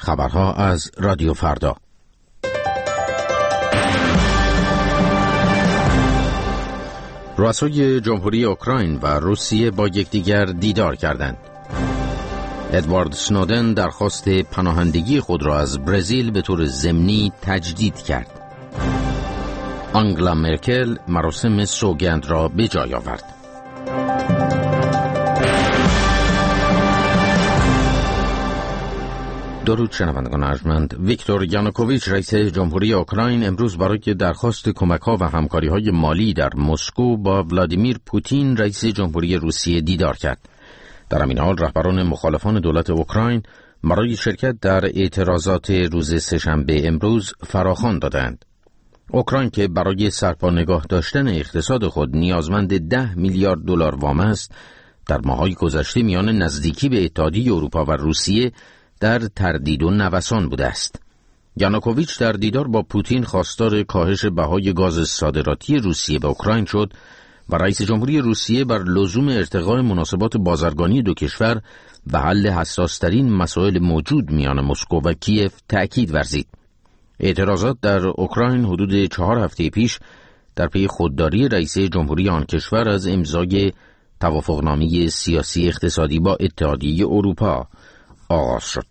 خبرها از رادیو فردا. رؤسای جمهوری اوکراین و روسیه با یکدیگر دیدار کردند. ادوارد سنودن درخواست پناهندگی خود را از برزیل به طور ضمنی تجدید کرد. آنگلا مرکل مراسم سوگند را به جای آورد. درود شنوندگان ارجمند. ویکتور یانوکوویچ رئیس جمهوری اوکراین امروز برای درخواست کمک‌ها و همکاری‌های مالی در مسکو با ولادیمیر پوتین رئیس جمهوری روسیه دیدار کرد. در همین حال رهبران مخالفان دولت اوکراین برای شرکت در اعتراضات روز سه‌شنبه امروز فراخوان دادند. اوکراین که برای سرپا نگاه داشتن اقتصاد خود نیازمند 10 میلیارد دلار وام است، در ماه‌های گذشته میان نزدیکی به اتحادیه اروپا و روسیه در تردید و نوسان بوده است. یانوکوویچ در دیدار با پوتین خواستار کاهش بهای گاز صادراتی روسیه به اوکراین شد و رئیس جمهوری روسیه بر لزوم ارتقاء مناسبات بازرگانی دو کشور و حل حساس‌ترین مسائل موجود میان مسکو و کیف تأکید ورزید. اعتراضات در اوکراین حدود 4 هفته پیش در پی خودداری رئیس جمهوری آن کشور از امضای توافقنامه سیاسی اقتصادی با اتحادیه اروپا آغاز شد.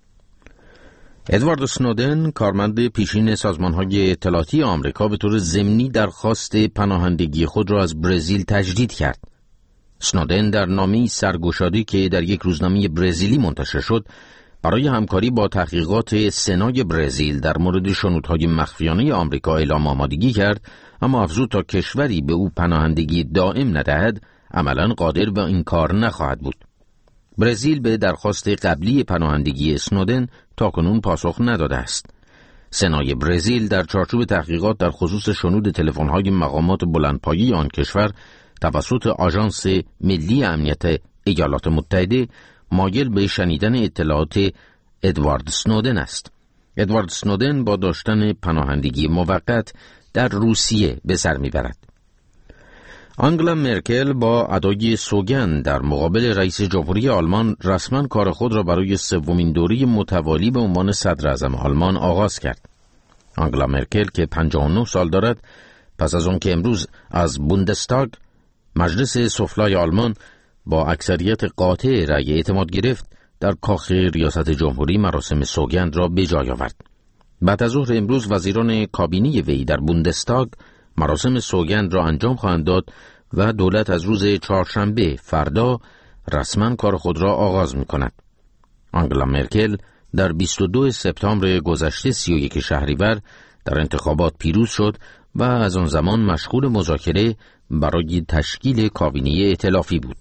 ادوارد سنودن کارمند پیشین سازمان‌های اطلاعاتی آمریکا به طور ضمنی درخواست پناهندگی خود را از برزیل تجدید کرد. سنودن در نامه‌ای سرگشادی که در یک روزنامه برزیلی منتشر شد برای همکاری با تحقیقات سنای برزیل در مورد شنودهای مخفیانه آمریکا اعلام آمادگی کرد، اما افزود تا کشوری به او پناهندگی دائم ندهد عملاً قادر به این کار نخواهد بود. برزیل به درخواست قبلی پناهندگی سنودن تاکنون پاسخ نداده است. سنای برزیل در چارچوب تحقیقات در خصوص شنود تلفن‌های مقامات بلندپایه آن کشور توسط آژانس ملی امنیت ایالات متحده مایل به شنیدن اطلاعات ادوارد سنودن است. ادوارد سنودن با داشتن پناهندگی موقت در روسیه به سر میبرد. آنگلا مرکل با ادای سوگند در مقابل رئیس جمهوری آلمان رسما کار خود را برای سومین دوره متوالی به عنوان صدر اعظم آلمان آغاز کرد. آنگلا مرکل که 59 سال دارد، پس از آن که امروز از بوندستاگ مجلس سفلای آلمان با اکثریت قاطع رأی اعتماد گرفت، در کاخ ریاست جمهوری مراسم سوگند را به جای آورد. بعد از ظهر امروز وزیران کابینه وی در بوندستاگ مراسم سوگند را انجام خواهند داد و دولت از روز چهارشنبه فردا رسما کار خود را آغاز می‌کند. آنگلا مرکل در 22 سپتامبر گذشته 31 شهریور در انتخابات پیروز شد و از آن زمان مشغول مذاکره برای تشکیل کابینه ائتلافی بود.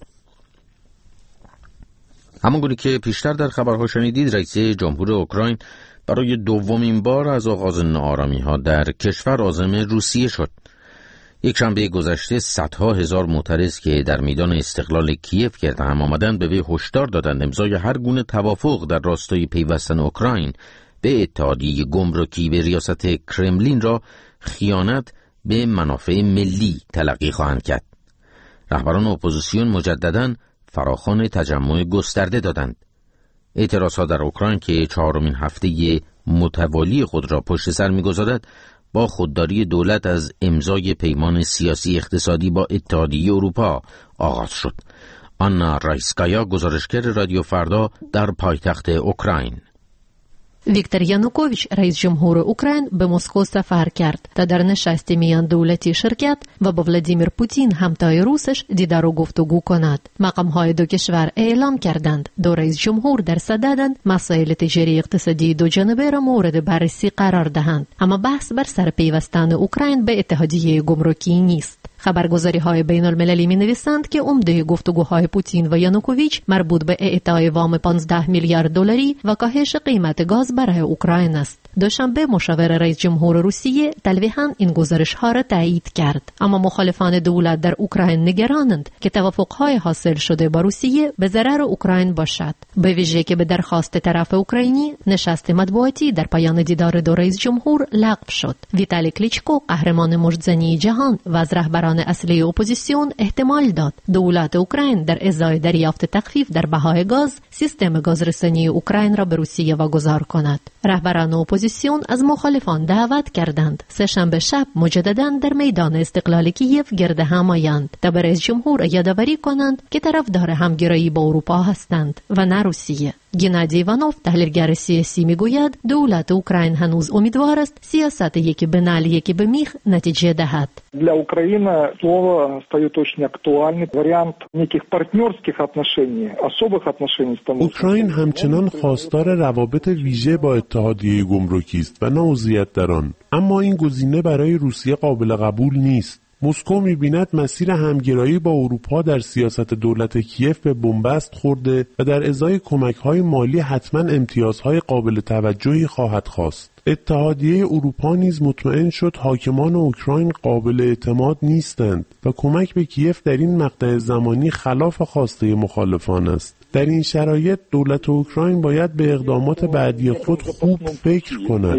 همانگونه که پیشتر در خبرها شنیدید، رئیس جمهور اوکراین برای دومین بار از آغاز ناآرامی‌ها در کشور عازم روسیه شد. یک شنبه گذشته صدها هزار معترض که در میدان استقلال کیف گرد هم آمدند به وی هشدار دادند امضای هر گونه توافق در راستای پیوستن اوکراین به اتحادیه گمرکی به ریاست کرملین را خیانت به منافع ملی تلقی خواهند کرد. رهبران اپوزیسیون مجدداً فراخوان تجمع گسترده دادند. اعتراضها در اوکراین که 4مین هفته متوالی خود را پشت سر می‌گذارد، با خودداری دولت از امضای پیمان سیاسی اقتصادی با اتحادیه اروپا آغاز شد. آنا رایسکایا، گزارشگر رادیو فردا در پایتخت اوکراین. ویکتور یانوکوویچ رئیس جمهور اوکراین به مسکو سفر کرد تا در نشستی میان دولتی شرکت و با ولادیمیر پوتین همتای روسش دیدار و گفتگو کند. مقام‌های دو کشور اعلام کردند دو رئیس جمهور در صددند مسائل تجاری اقتصادی دو جانبه را مورد بررسی قرار دهند، اما بحث بر سر پیوستن اوکراین به اتحادیه گمرکی نیست. خبرگزاری‌های بین‌المللی می‌نویسند که عمده گفتگوهای پوتین و یانوکوویچ مربوط به اعطای وام 15 میلیارد دلاری و کاهش قیمت گاز برای اوکراین است. دوشنبه مشاور رئیس جمهور روسیه تلویحاً این گزارش‌ها را تایید کرد، اما مخالفان دولت در اوکراین نگرانند که توافق‌های حاصل شده با روسیه به ضرر اوکراین باشد، به ویژه که به درخواست طرف اوکراینی نشست مطبوعاتی در پایان دیدار دو رئیس جمهور لغو شد. ویتالی کلیچکو، قهرمان مجدزنی جهان و از رهبران رهبران اصلی اپوزیسیون احتمال داد دولت اوکراین در ازای دریافت تخفیف در بهای گاز سیستم گازرسانی اوکراین را به روسیه واگذار کند. رهبران اپوزیسیون از مخالفان دعوت کردند سه‌شنبه شب مجدداً در میدان استقلال کیف گرد هم آیند تا به رئیس جمهور یادآوری کنند که طرفدار همگرایی با اروپا هستند و نه روسیه. گنادی ایوانوف تحلیلگر سیاسی میگوید دولت اوکراین هنوز امیدوار است سیاست یکی به نعل یکی به میخ نتیجه دهد. Для Украины слово остается очень актуальным. Вариант неких партнерских отношений, особых отношений с اوکراین همچنان خواستار روابط ویژه با اتحادیه گمرکی است و نه عضویت در آن. اما این گزینه برای روسیه قابل قبول نیست. مسکو می‌بیند مسیر همگرایی با اروپا در سیاست دولت کیف به بنبست خورده و در ازای کمک‌های مالی حتما امتیازهای قابل توجهی خواهد خواست. اتحادیه اروپا نیز مطمئن شد حاکمان اوکراین قابل اعتماد نیستند و کمک به کیف در این مقطع زمانی خلاف خواسته مخالفان است. در این شرایط دولت اوکراین باید به اقدامات بعدی خود خوب فکر کند.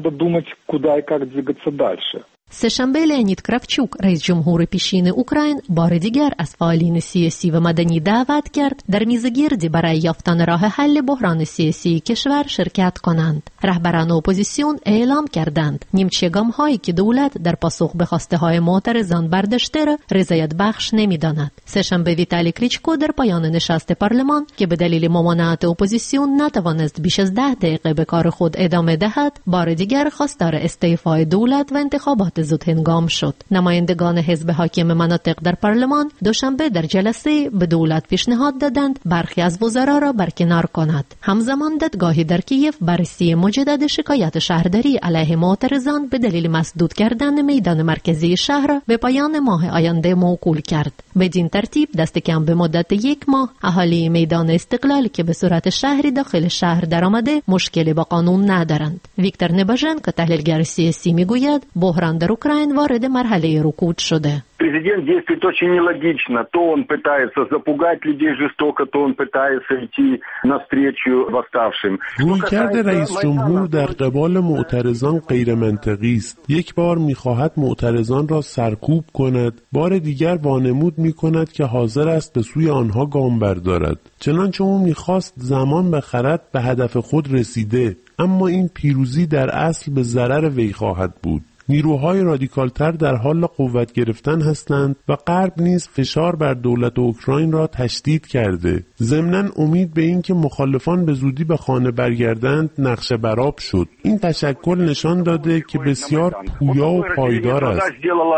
سه‌شنبه لئونید کراوچوک رئیس جمهور پیشین اوکراین بار دیگر از فعالین سیاسی و مدنی دعوت کرد در میزگردی برای یافتن راه حل بحران سیاسی کشور شرکت کنند. رهبران اپوزیسیون اعلام کردند نیمچه گام‌هایی که دولت در پاسخ به خواسته‌های معترضان برداشته را رضایت بخش نمی‌داند. سه‌شنبه ویتالی کلیچکو در پایان نشست پارلمان که به دلیل ممانعت اپوزیسیون نتوانست بیش از 10 دقیقه به کار خود ادامه دهد، بار دیگر خواستار استعفای دولت و انتخابات زود هنگام شد. نمایندگان حزب حاکم مناطق در پارلمان دوشنبه در جلسه به دولت پیشنهاد دادند برخی از وزرا را برکنار کند. همزمان دادگاهی در کیف بررسی مجدد شکایت شهرداری علیه معترضان به دلیل مسدود کردن میدان مرکزی شهر به پایان ماه آینده موکول کرد. بدین ترتیب دست کم به مدت 1 ماه اهالی میدان استقلال که به صورت شهری داخل شهر درآمده مشکلی با قانون ندارند. ویکتور نباژن که تحلیلگر سیاسی میگوید بحران در اوکراین وارد مرحله رکود شده. Президент действует очень нелогично. То он пытается запугать людей жестоко, то он пытается идти навстречу восставшим. رویکرد رئیس جمهور در قبال معترضان غیر منطقی است. یک بار می‌خواهد معترضان را سرکوب کند، بار دیگر وانمود می‌کند که حاضر است به سوی آنها گام بردارد. چنانچه او می‌خواست زمان بخرد به هدف خود رسیده، اما این پیروزی در اصل به ضرر وی خواهد بود. نیروهای رادیکالتر در حال قوت گرفتن هستند و غرب نیز فشار بر دولت اوکراین را تشدید کرده. ضمناً امید به این که مخالفان به زودی به خانه برگردند نقشه برآب شد. این تشکل نشان داده که بسیار پویا و پایدار است.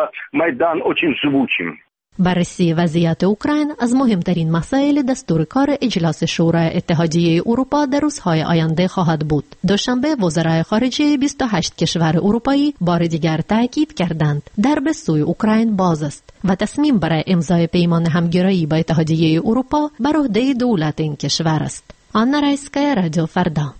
بررسی وضعیت اوکراین از مهمترین مسائل دستور کار اجلاس شورای اتحادیه اروپا در روزهای آینده خواهد بود. دوشنبه وزرای خارجه 28 کشور اروپایی بار دیگر تاکید کردند درب سوی اوکراین باز است و تصمیم برای امضای پیمان همگرایی با اتحادیه اروپا بر عهده دولت این کشور است. آنا رایسکایا، رادیو فردا.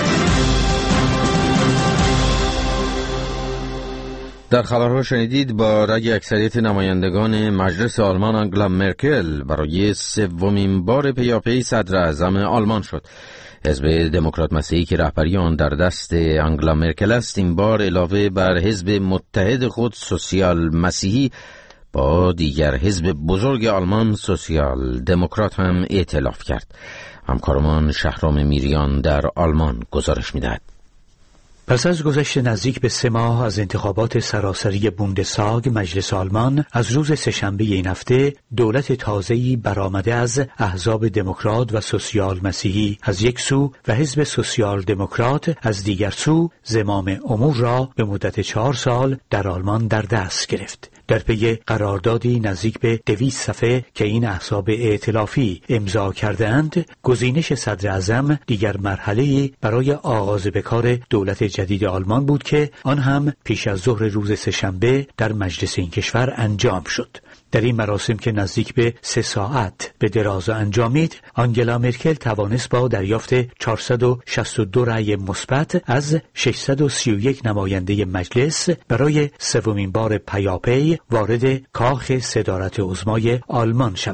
در خبرها شنیدید با رأی اکثریت نمایندگان مجلس آلمان آنگلا مرکل برای 3مین بار پیاپی صدر اعظم آلمان شد. حزب دموکرات مسیحی که رهبری آن در دست آنگلا مرکل است این بار علاوه بر حزب متحد خود سوسیال مسیحی با دیگر حزب بزرگ آلمان سوسیال دموکرات هم ائتلاف کرد. همکارمان شهرام میریان در آلمان گزارش می‌دهد. پس از گذشت نزدیک به 3 ماه از انتخابات سراسری بوندستاگ مجلس آلمان، از روز سه‌شنبه این هفته دولت تازه‌ای برآمده از احزاب دموکرات و سوسیال مسیحی از یک سو و حزب سوسیال دموکرات از دیگر سو زمام امور را به مدت 4 سال در آلمان در دست گرفت. در پی قراردادی نزدیک به 200 صفحه که این احزاب ائتلافی امضا کردند، گزینش صدر اعظم دیگر مرحله‌ای برای آغاز به کار دولت جدید آلمان بود که آن هم پیش از ظهر روز سه‌شنبه در مجلس این کشور انجام شد. در این مراسم که نزدیک به 3 ساعت به دراز انجامید، آنگلا مرکل توانست با دریافت 462 رأی مثبت از 631 نماینده مجلس برای 3مین بار پیاپی وارد کاخ صدارت عظمای آلمان شود.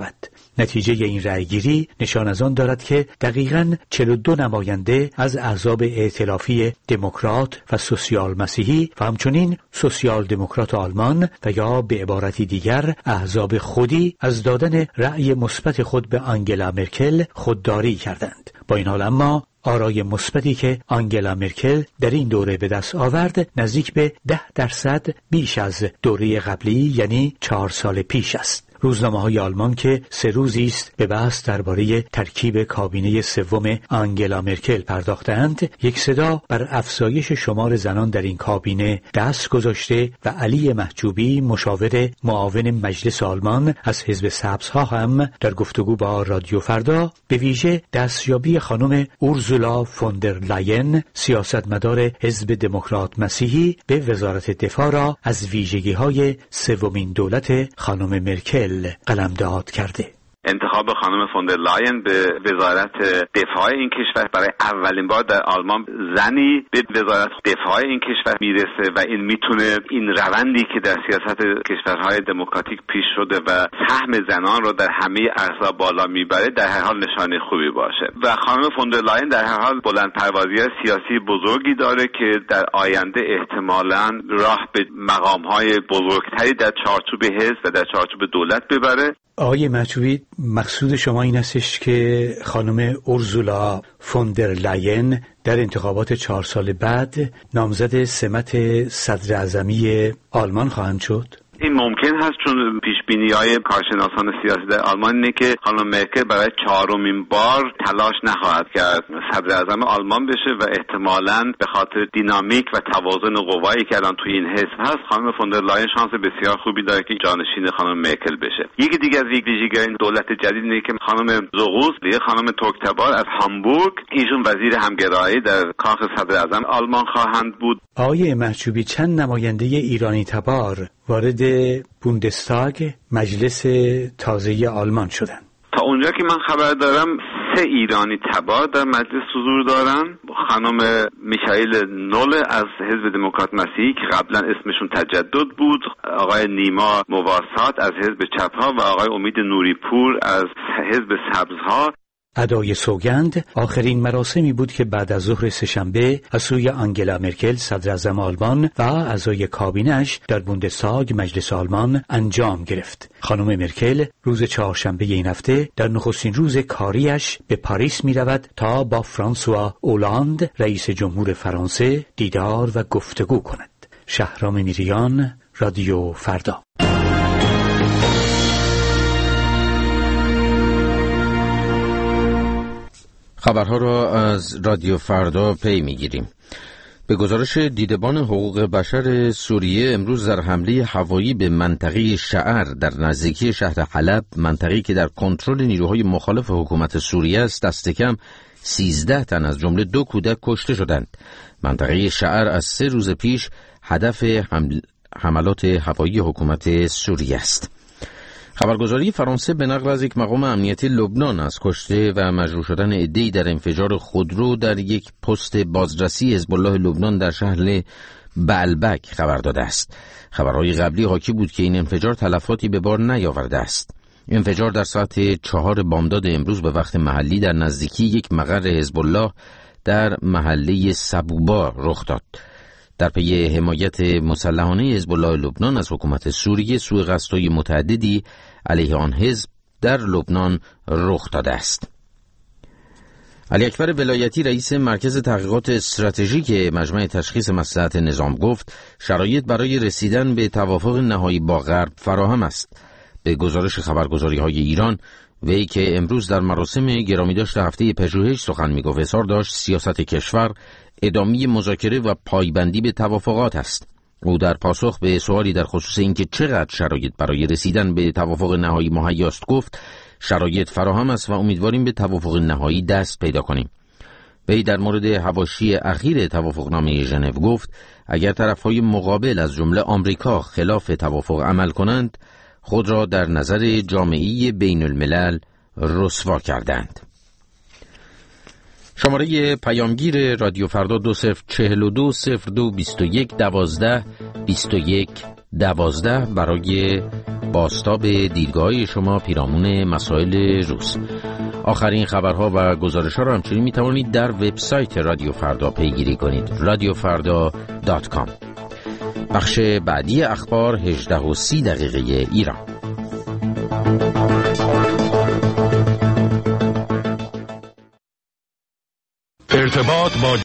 نتیجه این رأیگیری نشان از آن دارد که دقیقاً 42 نماینده از احزاب ائتلافی دموکرات و سوسیال مسیحی و همچنین سوسیال دموکرات آلمان و یا به عبارتی دیگر احزاب خودی از دادن رأی مثبت خود به آنگلا مرکل خودداری کردند. با این حال اما آرای مثبتی که آنگلا مرکل در این دوره به دست آورد نزدیک به 10% بیش از دوره قبلی، یعنی 4 سال پیش است. روزنامه‌های آلمان که 3 روزی است به بحث درباره ترکیب کابینه سوم آنگلا مرکل پرداختند، یک صدا بر افزایش شمار زنان در این کابینه دست گذاشته و علی محجوبی مشاور معاون مجلس آلمان از حزب سبزها هم در گفتگو با رادیو فردا به ویژه دستیابی خانم اورزولا فوندر لاین سیاستمدار حزب دموکرات مسیحی به وزارت دفاع را از ویژگی‌های سومین دولت خانم مرکل قلمداد کرده. انتخاب خانم فوندر لاین به وزارت دفاع این کشور برای اولین بار در آلمان زنی به وزارت دفاع این کشور میرسه و این میتونه این روندی که در سیاست کشورهای دموکراتیک پیش شده و سهم زنان رو در همه احزاب بالا میبره در هر حال نشانه خوبی باشه. و خانم فوندر لاین در هر حال بلندپروازی سیاسی بزرگی داره که در آینده احتمالاً راه به مقامهای بزرگتری در چارچوب حزب و در چارچوب دولت ببره. آقای محجوبی، مقصود شما این استش که خانم اورزولا فوندر لاین در انتخابات 4 سال بعد نامزد سمت صدر اعظمی آلمان خواهند شد؟ این ممکن هست چون پیشبینی‌های کارشناسان سیاسی در آلمان اینه که خانم مرکل برای 4مین بار تلاش نخواهد کرد صدر اعظم آلمان بشه و احتمالاً به خاطر دینامیک و توازن قوایی که الان توی این حزب هست خانم فوندر لاین شانس بسیار خوبی داره که جانشین خانم مرکل بشه. یکی دیگه از ویژگی‌های این دولت جدید اینه که خانم زغوز، خانم ترکتبار از هامبورگ، ایشون وزیر همگرایی در کاخ صدر اعظم آلمان خواهند بود. آقای محجوبی، چند نماینده ایرانی تبار وارد بوندستاگ مجلس تازه آلمان شدند. تا اونجا که من خبر دارم 3 ایرانی تبار در مجلس حضور دارن. خانم میشائیل نول از حزب دموکرات مسیحی که قبلا اسمشون تجدد بود، آقای نیما مواسات از حزب چپ‌ها و آقای امید نوریپور از حزب سبزها. ادای سوگند آخرین مراسمی بود که بعد از ظهر سه‌شنبه از سوی آنگلا مرکل صدر اعظم آلمان و اعضای کابینه‌اش در بوندستاگ مجلس آلمان انجام گرفت. خانم مرکل روز چهارشنبه این هفته در نخستین روز کاریش به پاریس می رود تا با فرانسوا اولاند رئیس جمهور فرانسه دیدار و گفتگو کند. شهرام میریان، رادیو فردا. خبرها را از رادیو فردا پی میگیریم. به گزارش دیدبان حقوق بشر سوریه، امروز در حمله هوایی به منطقه شعر در نزدیکی شهر حلب، منطقه‌ای که در کنترل نیروهای مخالف حکومت سوریه است، دست کم 13 تن از جمله 2 کودک کشته شدند. منطقه شعر از 3 روز پیش هدف حملات هوایی حکومت سوریه است. خبرگزاری فرانسه به نقل از یک مقام امنیتی لبنان از کشته و مجروح شدن عده‌ای در انفجار خودرو در یک پست بازرسی حزب الله لبنان در شهر بعلبک خبر داده است. خبرهای قبلی حاکی بود که این انفجار تلفاتی به بار نیاورده است. انفجار در ساعت 4 بامداد امروز به وقت محلی در نزدیکی یک مقر حزب الله در محله سبوبا رخ داد. در پی حمایت مسلحانه حزب الله لبنان از حکومت سوریه، سوء قصدهای متعددی علیه آن حزب در لبنان رخ داده است. علی اکبر ولایتی، رئیس مرکز تحقیقات استراتژیک مجمع تشخیص مصلحت نظام، گفت شرایط برای رسیدن به توافق نهایی با غرب فراهم است. به گزارش خبرگزاری‌های ایران، وی که امروز در مراسم گرامیداشت هفته پژوهش سخن می‌گفت، اظهار داشت سیاست کشور ادامه مذاکره و پایبندی به توافقات است. او در پاسخ به سوالی در خصوص اینکه چقدر شرایط برای رسیدن به توافق نهایی مهیاست، گفت شرایط فراهم است و امیدواریم به توافق نهایی دست پیدا کنیم. وی در مورد حواشی اخیر توافقنامه ژنو گفت اگر طرفهای مقابل از جمله آمریکا خلاف توافق عمل کنند، خود را در نظر جامعه بین الملل رسوا کردند. شماره پیامگیر رادیو فردا 2042 02 21 12 21 12 برای بازتاب دیدگاه شما پیرامون مسائل روز. آخرین خبرها و گزارش‌ها را همچنین می‌توانید در وبسایت رادیو فردا پیگیری کنید. radiofarda.com. بخش بعدی اخبار 18:30 ایران. ارتباط با